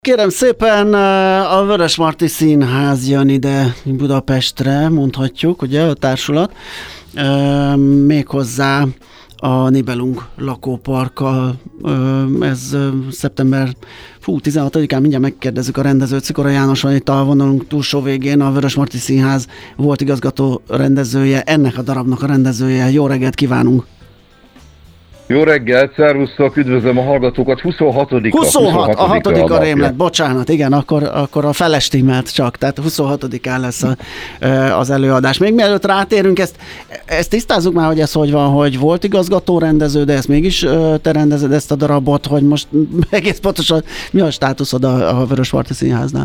Kérem szépen, a Vörösmarty Színház jön ide Budapestre, mondhatjuk, ugye, a társulat, méghozzá a Nibelung lakóparkkal, ez szeptember 16-án, mindjárt megkérdezzük a rendezőt, Szikora János van itt a vonalunk túlsó végén, a Vörösmarty Színház volt igazgató rendezője, ennek a darabnak a rendezője. Jó reggelt kívánunk! Jó reggelt, szervusztok, üdvözlöm a hallgatókat. 26 a hatodik a rémlet, bocsánat, igen, akkor a felestimelt csak, tehát 26-án lesz az előadás. Még mielőtt rátérünk, ezt tisztázzuk már, hogy ez hogy van, hogy volt igazgató rendező, de ezt mégis te rendezed ezt a darabot, hogy most egész pontosan mi a státuszod a Vörösmarty Színháznál?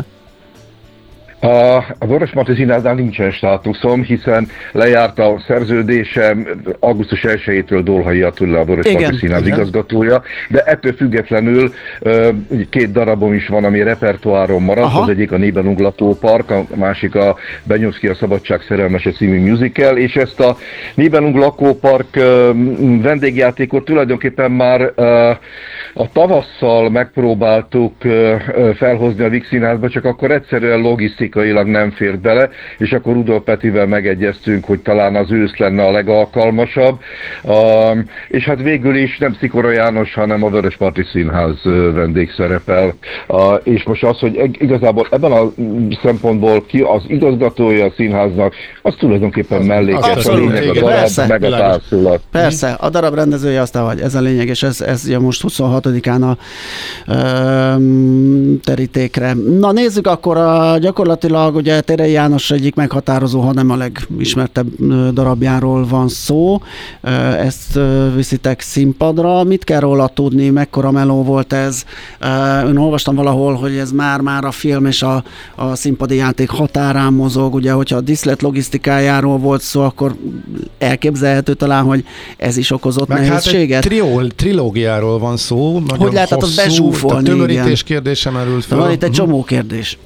A Vörösmarty Színháznál nincsen státuszom, hiszen lejárt a szerződésem, augusztus 1-től Dolhai Attila a Vörösmarty Színház igazgatója, de ettől függetlenül két darabom is van, ami repertoáron maradt. Az egyik a Nibelung lakópark, a másik a Benyovszky a Szabadság szerelmese című musical, és ezt a Nibelung lakópark vendégjátékot tulajdonképpen már a tavasszal megpróbáltuk felhozni a Víg Színházba, csak akkor egyszerűen logisztikailag nem fért bele, és akkor Rudolf Petivel megegyeztünk, hogy talán az ősz lenne a legalkalmasabb. És hát végül is nem Szikora János, hanem a Vörösmarty Színház vendégszerepel. És most az, hogy igazából ebben a szempontból ki az igazgatója a színháznak, az tulajdonképpen mellékes, a lényeg a darab, meg a társulat. Persze, a darab rendezője aztán vagy, ez a lényeg, és ez most 26-án a terítékre. Na nézzük akkor gyakorlatilag ugye Térei János egyik meghatározó, hanem a legismertebb darabjáról van szó. Ezt viszitek színpadra. Mit kell róla tudni? Mekkora meló volt ez? Én olvastam valahol, hogy ez már a film és a színpadi játék határán mozog. Ugye, hogyha a díszlet logisztikájáról volt szó, akkor elképzelhető talán, hogy ez is okozott nehézséget. Hát trilógiáról van szó. Hogy lehet azt bezsúfolni? Tömörítés kérdése merült fel. Van itt egy csomó kérdés.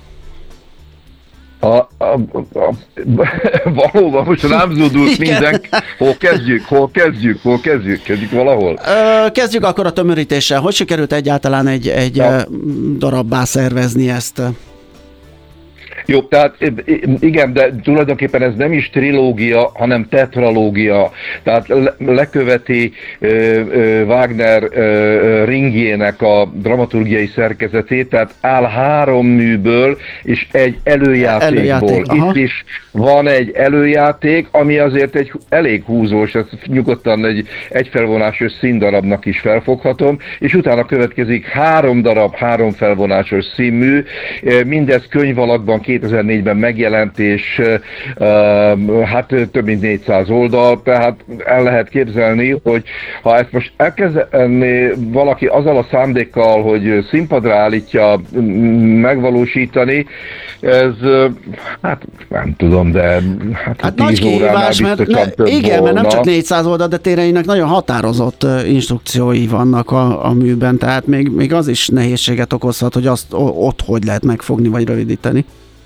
Valóban most rám zúdult minden. Hol kezdjük valahol? Kezdjük akkor a tömörítéssel. Hogy sikerült egyáltalán egy darabbá szervezni ezt? Jó, tehát igen, de tulajdonképpen ez nem is trilógia, hanem tetralógia. Tehát leköveti Wagner Ringjének a dramaturgiai szerkezetét, tehát áll 3 műből és egy előjátékból. Itt is van egy előjáték, ami azért egy elég húzós, ezt nyugodtan egy egyfelvonásos színdarabnak is felfoghatom, és utána következik 3 darab, 3 felvonásos színmű, mindez könyv alakban 2004-ben megjelent, és hát több mint 400 oldal, tehát el lehet képzelni, hogy ha ezt most elkezdené valaki azzal a szándékkal, hogy színpadra állítja megvalósítani, ez hát nem tudom, de hát nagy kihívás, mert mert nem csak 400 oldal, de Téreinek nagyon határozott instrukciói vannak a műben, tehát még az is nehézséget okozhat, hogy azt ott hogy lehet megfogni, vagy rövidíteni.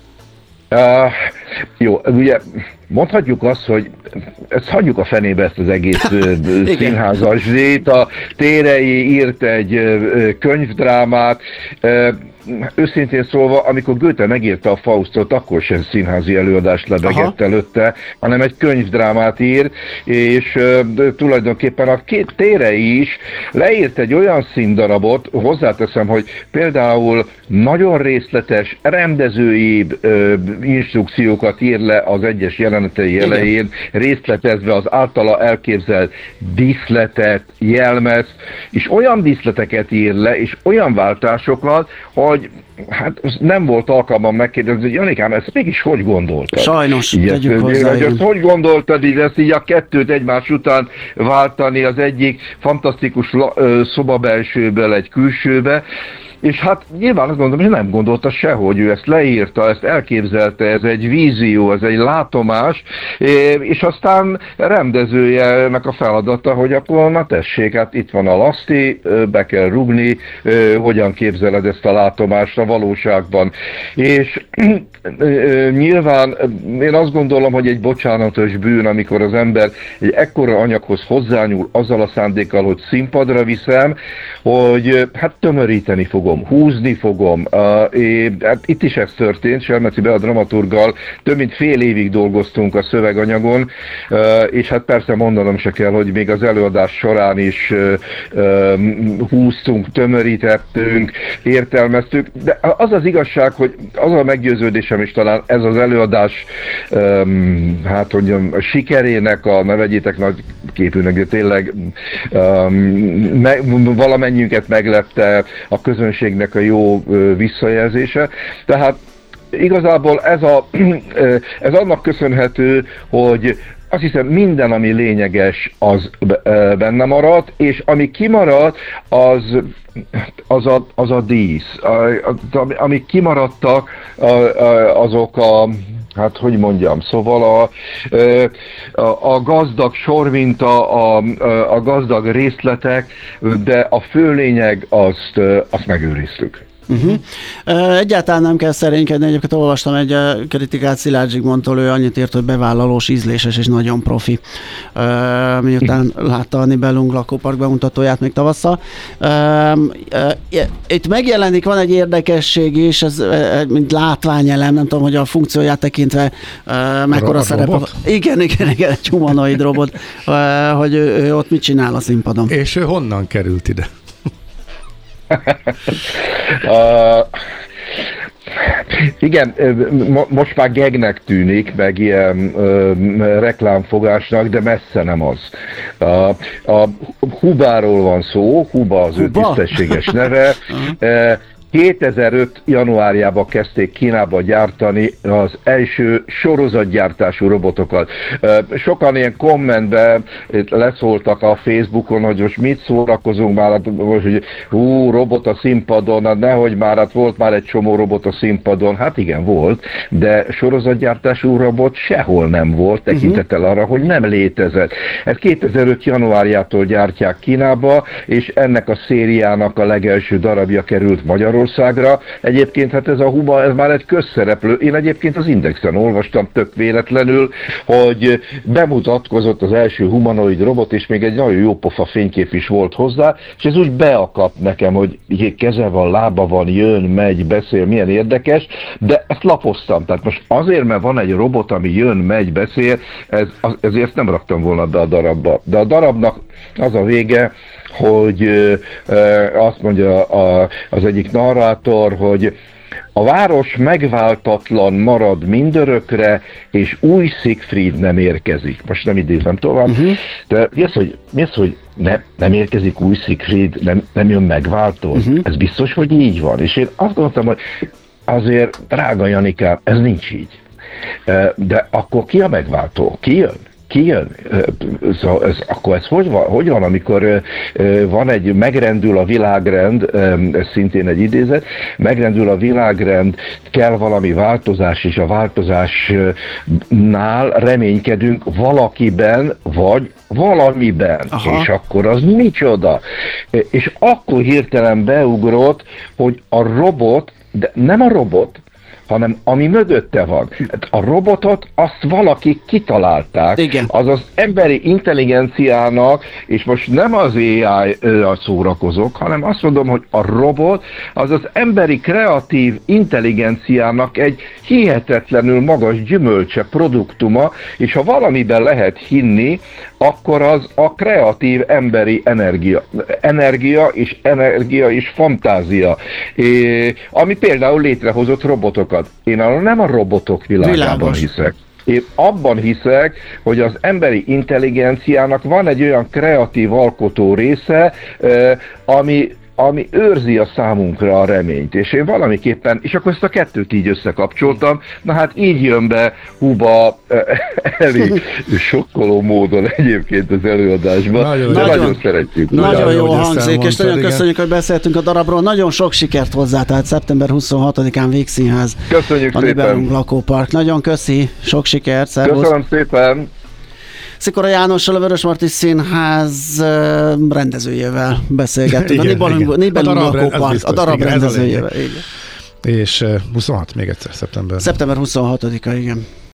Jó, ugye mondhatjuk azt, hogy ezt hagyjuk a fenébe, ezt az egész színházas zsét. A Térei írt egy könyvdrámát, őszintén szólva, amikor Goethe megírta a Faustot, akkor sem színházi előadást lebegett előtte, hanem egy könyvdrámát írt, és tulajdonképpen a két Térei is leírt egy olyan színdarabot, hozzáteszem, hogy például nagyon részletes, rendezői instrukciókat ír le az egyes jelenetei elején, részletezve az általa elképzelt díszletet, jelmezt, és olyan díszleteket ír le, és olyan váltásokat, hogy hát nem volt alkalmam megkérdezni, hogy Janikám, ezt mégis hogy gondoltad? Sajnos, tegyük hozzá. Ezt hogy gondoltad, így ezt így a kettőt egymás után váltani, az egyik fantasztikus szobabelsőből egy külsőbe, és hát nyilván azt gondolom, hogy nem gondolta sehogy, ő ezt leírta, ezt elképzelte, ez egy vízió, ez egy látomás, és aztán rendezőjének a feladata, hogy akkor na tessék, hát itt van a laszti, be kell rugni, hogyan képzeled ezt a látomást a valóságban. És nyilván én azt gondolom, hogy egy bocsánatos bűn, amikor az ember egy ekkora anyaghoz hozzányúl azzal a szándékkal, hogy színpadra viszem, hogy hát tömöríteni fog fogom, húzni fogom. Hát itt is ez történt, Selmeci Bea dramaturggal több mint fél évig dolgoztunk a szöveganyagon, és hát persze mondanom se kell, hogy még az előadás során is húztunk, tömörítettünk, értelmeztük, de az az igazság, hogy az a meggyőződésem is talán ez az előadás, hát mondjam, a sikerének, ne vegyétek nagy képűnek, de tényleg valamennyiünket meglepte a közönségnek a jó visszajelzése. Tehát igazából ez annak köszönhető, hogy azt hiszem minden, ami lényeges, az benne maradt, és ami kimaradt, az a dísz. Amik kimaradtak, azok hát hogy mondjam, szóval a gazdag sorminta, a gazdag részletek, de a fő lényeg azt megőriztük. Egyáltalán nem kell szerénykedni, egyébként olvastam egy kritikát Szilárd Zsigmondtól, ő annyit írt, hogy bevállalós, ízléses és nagyon profi, miután látta a Nibelung lakópark bemutatóját még tavasszal. Itt megjelenik, van egy érdekesség is, ez mint látványelem, nem tudom, hogy a funkcióját tekintve mekkora szerepe. Igen, egy humanoid robot, hogy ő ott mit csinál a színpadon. És ő honnan került ide? Igen, most már gegnek tűnik, meg ilyen reklámfogásnak, de messze nem az. A Hubáról van szó, Huba az ő tisztességes neve. 2005. januárjában kezdték Kínába gyártani az első sorozatgyártású robotokat. Sokan ilyen kommentben leszóltak a Facebookon, hogy most mit szórakozunk már, hogy robot a színpadon, hát nehogy már, hát volt már egy csomó robot a színpadon. Hát igen, volt, de sorozatgyártású robot sehol nem volt, tekintettel arra, hogy nem létezett. Ez 2005. januárjától gyártják Kínába, és ennek a szériának a legelső darabja került Magyarországra. Egyébként hát ez a Huba, ez már egy közszereplő. Én egyébként az Indexen olvastam tök véletlenül, hogy bemutatkozott az első humanoid robot, és még egy nagyon jó pofa fénykép is volt hozzá, és ez úgy beakadt nekem, hogy keze van, lába van, jön, megy, beszél, milyen érdekes, de ezt lapoztam. Tehát most azért, mert van egy robot, ami jön, megy, beszél, ezért nem raktam volna be a darabba. De a darabnak az a vége, hogy azt mondja az egyik narrátor, hogy a város megváltatlan marad mindörökre, és új Siegfried nem érkezik. Most nem idézem tovább, de mi az, hogy nem érkezik új Siegfried, nem jön megváltó? Ez biztos, hogy így van. És én azt gondoltam, hogy azért, drága Janikám, ez nincs így. De akkor ki a megváltó? Ki jön? Szóval akkor ez hogy van, amikor van megrendül a világrend, ez szintén egy idézet, megrendül a világrend, kell valami változás, és a változásnál reménykedünk valakiben, vagy valamiben. Aha. És akkor az micsoda? És akkor hirtelen beugrott, hogy a robot, de nem a robot, hanem ami mögötte van. A robotot azt valaki kitalálták. Igen. Az az emberi intelligenciának, és most nem az AI-ra szórakozok, hanem azt mondom, hogy a robot az az emberi kreatív intelligenciának egy hihetetlenül magas gyümölcse, produktuma, és ha valamiben lehet hinni, akkor az a kreatív emberi energia és fantázia, ami például létrehozott robotokat. Én nem a robotok világában hiszek. Én abban hiszek, hogy az emberi intelligenciának van egy olyan kreatív alkotó része, ami őrzi a számunkra a reményt. És én valamiképpen, és akkor ezt a kettőt így összekapcsoltam, na hát így jön be Huba elég sokkoló módon egyébként az előadásban. Nagyon szeretjük. Nagyon jó hangzik, és nagyon köszönjük, hogy beszéltünk a darabról. Nagyon sok sikert hozzá, tehát szeptember 26-án Vígszínház. Köszönjük a Nibelung lakópark. Nagyon köszi, sok sikert, szervusz. Köszönöm szépen. Szikora Jánossal, a Vörösmarty Színház rendezőjével beszélgettünk. Igen, a Nibelung lakópark, a darab rendezőjével. És 26 még egyszer, szeptember. Szeptember 26-a, igen.